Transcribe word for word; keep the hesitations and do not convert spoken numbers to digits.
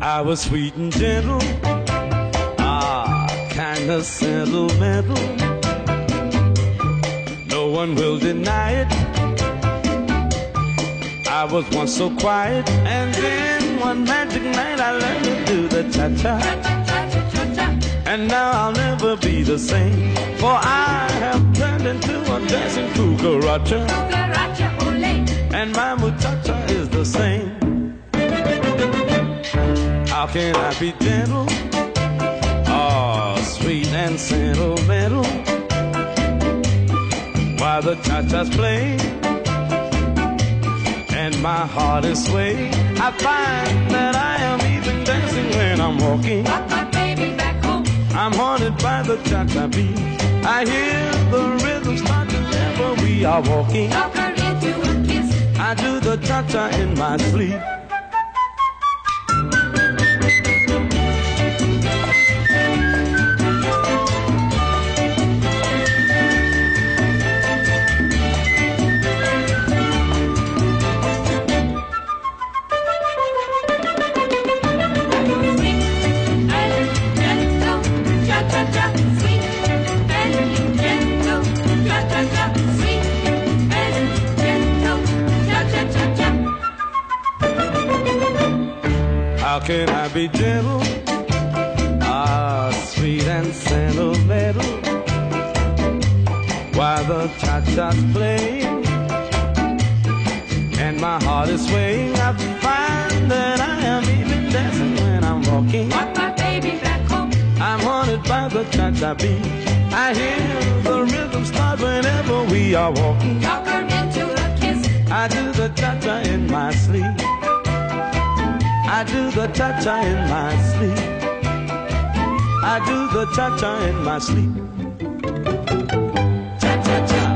I was sweet and gentle, ah, kind of sentimental. No one will deny it. I was once so quiet, and then one magic night I learned to do the cha-cha. And now I'll never be the same, for I have turned into a dancing cucaracha. And my muchacha is the same. How can I be gentle, oh, sweet and sentimental, while the cha-cha's playing and my heart is swaying? I find that I am even dancing when I'm walking. Got my baby back home. I'm haunted by the cha-cha beat. I hear the rhythm start to whenever we are walking. Talk her into a kiss. I do the cha-cha in my sleep. How can I be gentle, ah, sweet and sentimental, while the cha-cha's playing and my heart is swaying? I find that I am even dancing when I'm walking. Got my baby back home. I'm haunted by the cha-cha beat. I hear the rhythm start whenever we are walking. Talk her into a kiss. I do the cha-cha in my sleep. I do the cha-cha in my sleep. I do the cha-cha in my sleep. Cha-cha-cha.